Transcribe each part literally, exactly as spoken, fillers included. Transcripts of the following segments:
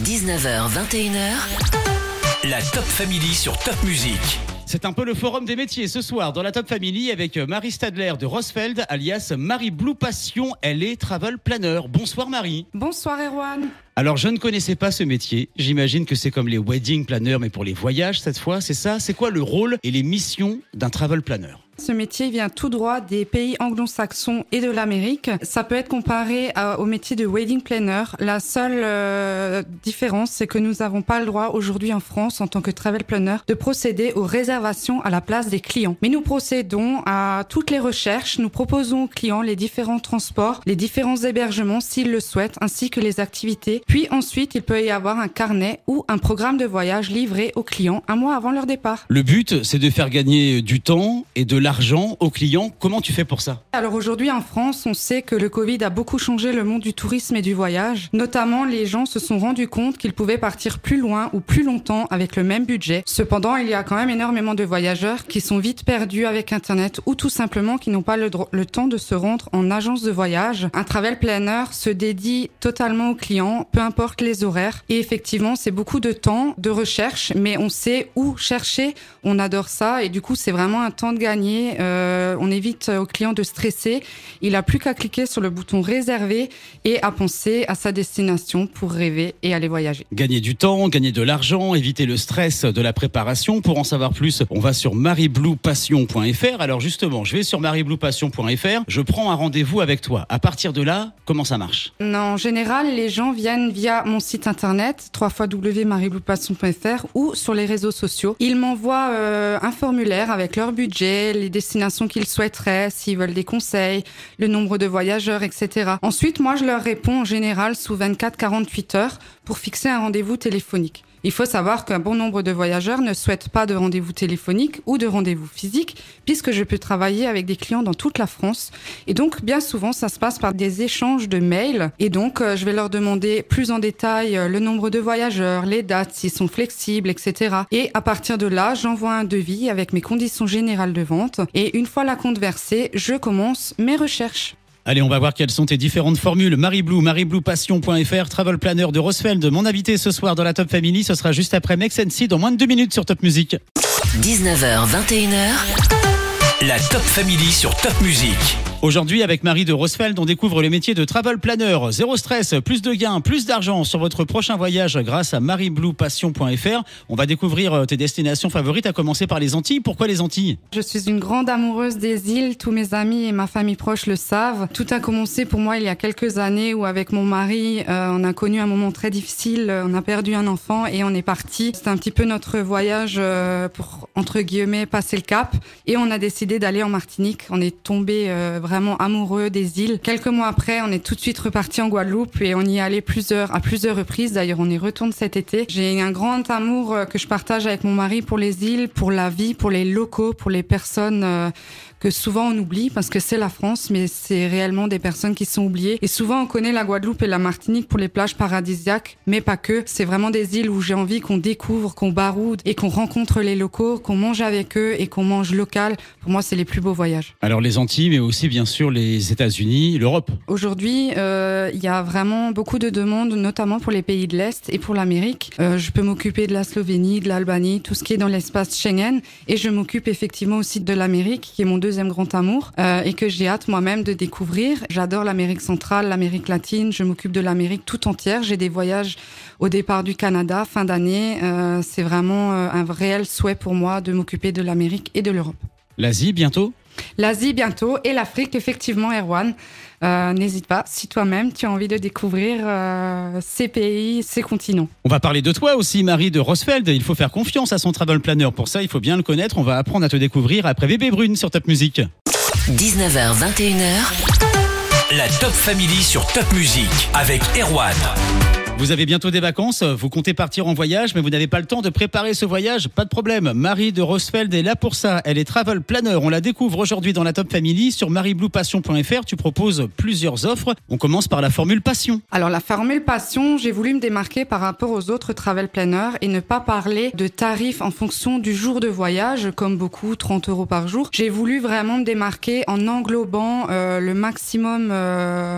dix-neuf heures vingt et une heures, La Top Family sur Top Music. C'est un peu le forum des métiers ce soir dans la Top Family avec Marie Stadler de Rosfeld, alias Marie Blue Passion. Elle est travel planner. Bonsoir Marie. Bonsoir Erwan. Alors je ne connaissais pas ce métier. J'imagine que c'est comme les wedding planners mais pour les voyages cette fois, c'est ça? C'est quoi le rôle et les missions d'un travel planner? Ce métier vient tout droit des pays anglo-saxons et de l'Amérique. Ça peut être comparé à, au métier de wedding planner. La seule euh, différence, c'est que nous n'avons pas le droit aujourd'hui en France, en tant que travel planner, de procéder aux réservations à la place des clients. Mais nous procédons à toutes les recherches. Nous proposons aux clients les différents transports, les différents hébergements s'ils le souhaitent, ainsi que les activités. Puis ensuite, il peut y avoir un carnet ou un programme de voyage livré aux clients un mois avant leur départ. Le but, c'est de faire gagner du temps et de l'argent aux clients. Comment tu fais pour ça? Alors aujourd'hui en France, on sait que le Covid a beaucoup changé le monde du tourisme et du voyage. Notamment, les gens se sont rendus compte qu'ils pouvaient partir plus loin ou plus longtemps avec le même budget. Cependant, il y a quand même énormément de voyageurs qui sont vite perdus avec Internet ou tout simplement qui n'ont pas le, dro- le temps de se rendre en agence de voyage. Un travel planner se dédie totalement aux clients, peu importe les horaires. Et effectivement, c'est beaucoup de temps, de recherche, mais on sait où chercher. On adore ça et du coup, c'est vraiment un temps de gagner. Euh, on évite au client de stresser. Il a plus qu'à cliquer sur le bouton réserver et à penser à sa destination pour rêver et aller voyager. Gagner du temps, gagner de l'argent, éviter le stress de la préparation. Pour en savoir plus, on va sur marie blue passion point f r. Alors justement, je vais sur marie blue passion point f r. Je prends un rendez-vous avec toi. À partir de là, comment ça marche? Non, en général, les gens viennent via mon site internet w w w point marie blue passion point f r ou sur les réseaux sociaux. Ils m'envoient euh, un formulaire avec leur budget, les destinations qu'ils souhaiteraient, s'ils veulent des conseils, le nombre de voyageurs, et cetera. Ensuite, moi, je leur réponds en général sous vingt-quatre à quarante-huit heures pour fixer un rendez-vous téléphonique. Il faut savoir qu'un bon nombre de voyageurs ne souhaitent pas de rendez-vous téléphonique ou de rendez-vous physique, puisque je peux travailler avec des clients dans toute la France. Et donc, bien souvent, ça se passe par des échanges de mails. Et donc, euh, je vais leur demander plus en détail euh, le nombre de voyageurs, les dates, s'ils sont flexibles, et cetera. Et à partir de là, j'envoie un devis avec mes conditions générales de vente. Et une fois la compte versée, je commence mes recherches. Allez, on va voir quelles sont tes différentes formules. Marie Blue, marie blue passion point f r, travel planner de Rosfeld. Mon invité ce soir dans la Top Family, ce sera juste après Make Sense dans moins de deux minutes sur Top Music. dix-neuf heures vingt et une heures, La Top Family sur Top Music. Aujourd'hui, avec Marie de Rosfeld, on découvre le métier de travel planner. Zéro stress, plus de gains, plus d'argent sur votre prochain voyage grâce à marie blue passion point f r. On va découvrir tes destinations favorites, à commencer par les Antilles. Pourquoi les Antilles? Je suis une grande amoureuse des îles. Tous mes amis et ma famille proche le savent. Tout a commencé pour moi il y a quelques années où, avec mon mari, euh, on a connu un moment très difficile. On a perdu un enfant et on est parti. C'était un petit peu notre voyage euh, pour, entre guillemets, passer le cap. Et on a décidé d'aller en Martinique. On est tombé euh, vraiment vraiment amoureux des îles. Quelques mois après, on est tout de suite reparti en Guadeloupe et on y est allé plusieurs, à plusieurs reprises. D'ailleurs, on y retourne cet été. J'ai un grand amour que je partage avec mon mari pour les îles, pour la vie, pour les locaux, pour les personnes euh, que souvent on oublie parce que c'est la France, mais c'est réellement des personnes qui sont oubliées. Et souvent, on connaît la Guadeloupe et la Martinique pour les plages paradisiaques, mais pas que. C'est vraiment des îles où j'ai envie qu'on découvre, qu'on baroude et qu'on rencontre les locaux, qu'on mange avec eux et qu'on mange local. Pour moi, c'est les plus beaux voyages. Alors les Antilles, mais aussi bien sûr les États-Unis, l'Europe. Aujourd'hui, euh, il y a vraiment beaucoup de demandes, notamment pour les pays de l'Est et pour l'Amérique. Euh, je peux m'occuper de la Slovénie, de l'Albanie, tout ce qui est dans l'espace Schengen. Et je m'occupe effectivement aussi de l'Amérique, qui est mon deuxième grand amour, euh, et que j'ai hâte moi-même de découvrir. J'adore l'Amérique centrale, l'Amérique latine. Je m'occupe de l'Amérique tout entière. J'ai des voyages au départ du Canada, fin d'année. Euh, c'est vraiment euh, un réel souhait pour moi de m'occuper de l'Amérique et de l'Europe. L'Asie, bientôt? L'Asie bientôt et l'Afrique, effectivement, Erwan. Euh, n'hésite pas, si toi-même tu as envie de découvrir euh, ces pays, ces continents. On va parler de toi aussi, Marie de Rosfeld. Il faut faire confiance à son travel planner. Pour ça, il faut bien le connaître. On va apprendre à te découvrir après Bébé Brune sur Top Music. dix-neuf heures vingt et une heures, La Top Family sur Top Music avec Erwan. Vous avez bientôt des vacances, vous comptez partir en voyage, mais vous n'avez pas le temps de préparer ce voyage. Pas de problème, Marie de Rosfeld est là pour ça. Elle est travel planner. On la découvre aujourd'hui dans la Top Family. Sur marie blue passion point f r, tu proposes plusieurs offres. On commence par la formule passion. Alors la formule passion, j'ai voulu me démarquer par rapport aux autres travel planners et ne pas parler de tarifs en fonction du jour de voyage, comme beaucoup, trente euros par jour. J'ai voulu vraiment me démarquer en englobant euh, le maximum euh,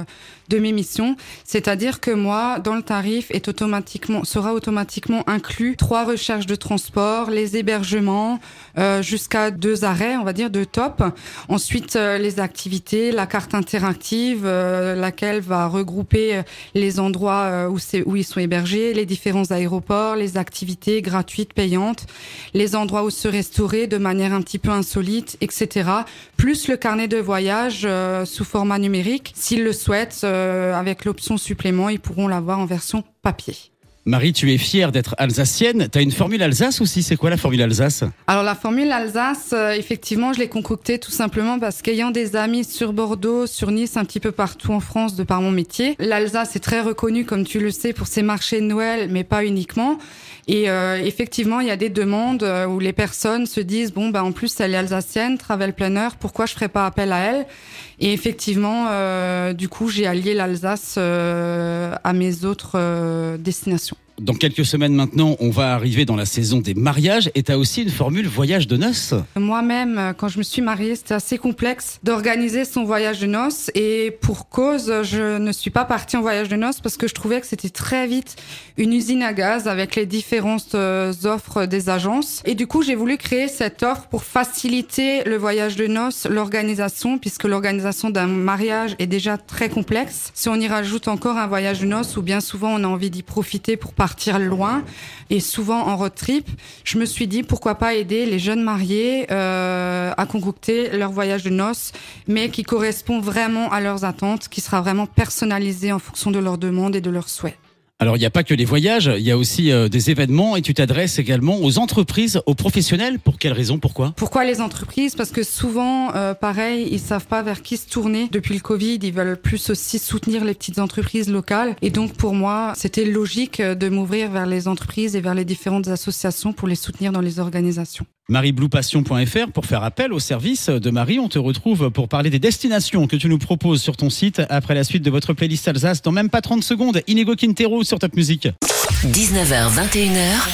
de mes missions. C'est-à-dire que moi, dans le tarif, est automatiquement, sera automatiquement inclus trois recherches de transport, les hébergements, euh, jusqu'à deux arrêts, on va dire, de top. Ensuite, euh, les activités, la carte interactive, euh, laquelle va regrouper les endroits euh, où, c'est, où ils sont hébergés, les différents aéroports, les activités gratuites, payantes, les endroits où se restaurer de manière un petit peu insolite, et cetera. Plus le carnet de voyage euh, sous format numérique. S'ils le souhaitent, euh, avec l'option supplément, ils pourront l'avoir en version papier. Marie, tu es fière d'être alsacienne. T'as une formule Alsace aussi. C'est quoi la formule Alsace ? Alors la formule Alsace, euh, effectivement, je l'ai concoctée tout simplement parce qu'ayant des amis sur Bordeaux, sur Nice, un petit peu partout en France de par mon métier, l'Alsace est très reconnue, comme tu le sais, pour ses marchés de Noël, mais pas uniquement. Et euh, effectivement, il y a des demandes euh, où les personnes se disent bon bah en plus elle est alsacienne, travel planner, pourquoi je ferais pas appel à elle ? Et effectivement, euh, du coup, j'ai allié l'Alsace euh, à mes autres euh, destinations. Dans quelques semaines maintenant, on va arriver dans la saison des mariages et tu as aussi une formule voyage de noces. Moi-même, quand je me suis mariée, c'était assez complexe d'organiser son voyage de noces et pour cause, je ne suis pas partie en voyage de noces parce que je trouvais que c'était très vite une usine à gaz avec les différentes euh, offres des agences. Et du coup, j'ai voulu créer cette offre pour faciliter le voyage de noces, l'organisation, puisque l'organisation d'un mariage est déjà très complexe. Si on y rajoute encore un voyage de noces où bien souvent on a envie d'y profiter pour partir loin et souvent en road trip, je me suis dit pourquoi pas aider les jeunes mariés euh, à concocter leur voyage de noces, mais qui correspond vraiment à leurs attentes, qui sera vraiment personnalisé en fonction de leurs demandes et de leurs souhaits. Alors, il n'y a pas que les voyages, il y a aussi euh, des événements et tu t'adresses également aux entreprises, aux professionnels. Pour quelles raisons ? Pourquoi ? Pourquoi les entreprises ? Parce que souvent, euh, pareil, ils savent pas vers qui se tourner. Depuis le Covid, ils veulent plus aussi soutenir les petites entreprises locales. Et donc, pour moi, c'était logique de m'ouvrir vers les entreprises et vers les différentes associations pour les soutenir dans les organisations. marie blue passion point f r pour faire appel au service de Marie. On te retrouve pour parler des destinations que tu nous proposes sur ton site après la suite de votre playlist Alsace dans même pas trente secondes. Inigo Quintero sur Top Music. dix-neuf heures vingt et une heures.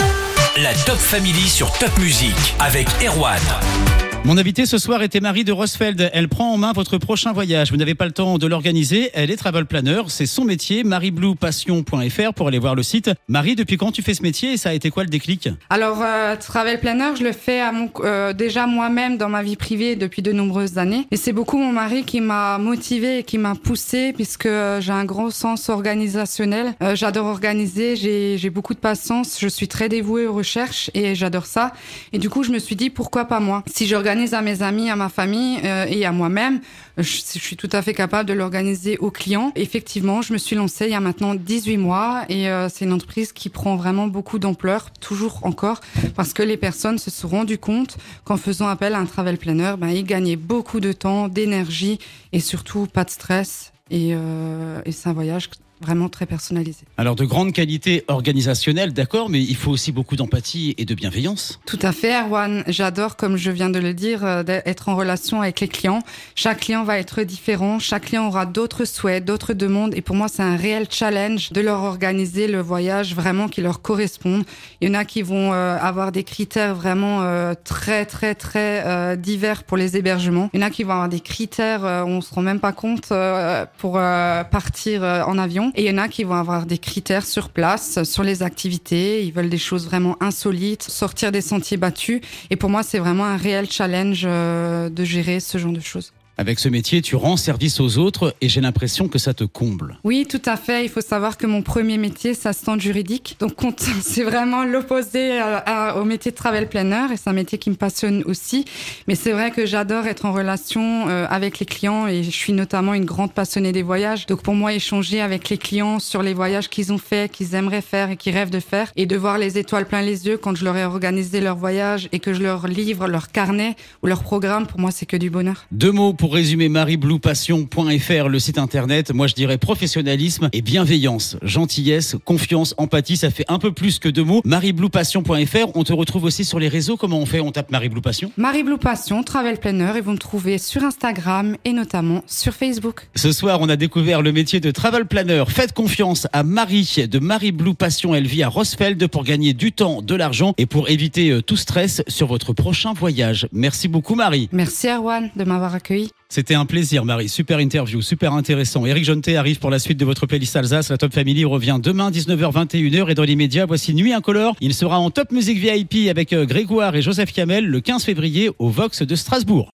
La Top Family sur Top Music avec Erwan. Mon invitée ce soir était Marie de Rosfeld. Elle prend en main votre prochain voyage. Vous n'avez pas le temps de l'organiser. Elle est travel planner. C'est son métier. marie blue passion point f r pour aller voir le site. Marie, depuis quand tu fais ce métier et ça a été quoi le déclic ? Alors, euh, travel planner, je le fais à mon, euh, déjà moi-même dans ma vie privée depuis de nombreuses années. Et c'est beaucoup mon mari qui m'a motivée et qui m'a poussée puisque euh, j'ai un grand sens organisationnel. Euh, j'adore organiser. J'ai, j'ai beaucoup de patience. Je suis très dévouée aux recherches et j'adore ça. Et du coup, je me suis dit pourquoi pas moi ? Si j'organise à mes amis, à ma famille euh, et à moi-même, je, je suis tout à fait capable de l'organiser aux clients. Effectivement, je me suis lancée il y a maintenant dix-huit mois et euh, c'est une entreprise qui prend vraiment beaucoup d'ampleur, toujours encore, parce que les personnes se sont rendues compte qu'en faisant appel à un travel planner, ben, ils gagnaient beaucoup de temps, d'énergie et surtout pas de stress. Et, euh, et c'est un voyage vraiment très personnalisé. Alors, de grande qualité organisationnelle, d'accord, mais il faut aussi beaucoup d'empathie et de bienveillance. Tout à fait, Erwan. J'adore, comme je viens de le dire, euh, d'être en relation avec les clients. Chaque client va être différent. Chaque client aura d'autres souhaits, d'autres demandes. Et pour moi, c'est un réel challenge de leur organiser le voyage vraiment qui leur correspond. Il y en a qui vont euh, avoir des critères vraiment euh, très, très, très euh, divers pour les hébergements. Il y en a qui vont avoir des critères, euh, on se rend même pas compte, euh, pour euh, partir euh, en avion. Et il y en a qui vont avoir des critères sur place, sur les activités. Ils veulent des choses vraiment insolites, sortir des sentiers battus. Et pour moi, c'est vraiment un réel challenge euh, de gérer ce genre de choses. Avec ce métier, tu rends service aux autres et j'ai l'impression que ça te comble. Oui, tout à fait. Il faut savoir que mon premier métier, c'est assistante juridique. Donc, c'est vraiment l'opposé à, à, au métier de travel planner et c'est un métier qui me passionne aussi. Mais c'est vrai que j'adore être en relation euh, avec les clients et je suis notamment une grande passionnée des voyages. Donc, pour moi, échanger avec les clients sur les voyages qu'ils ont fait, qu'ils aimeraient faire et qu'ils rêvent de faire et de voir les étoiles plein les yeux quand je leur ai organisé leur voyage et que je leur livre leur carnet ou leur programme, pour moi, c'est que du bonheur. Deux mots pour Pour résumer, marie blue passion point f r, le site internet, moi je dirais professionnalisme et bienveillance, gentillesse, confiance, empathie, ça fait un peu plus que deux mots. marie blue passion point f r, on te retrouve aussi sur les réseaux, comment on fait ? On tape Marie Blue Passion ? Marie Blue Passion, Travel Planner, et vous me trouvez sur Instagram et notamment sur Facebook. Ce soir, on a découvert le métier de Travel Planner. Faites confiance à Marie de Marie Blue Passion, elle vit à Rosfeld pour gagner du temps, de l'argent et pour éviter tout stress sur votre prochain voyage. Merci beaucoup Marie. Merci Erwan de m'avoir accueilli. C'était un plaisir, Marie. Super interview, super intéressant. Éric Jonté arrive pour la suite de votre playlist Alsace. La Top Family revient demain, dix-neuf heures vingt et une heures. Et dans l'immédiat, voici Nuit Incolore. Il sera en Top Music V I P avec Grégoire et Joseph Kamel le quinze février au Vox de Strasbourg.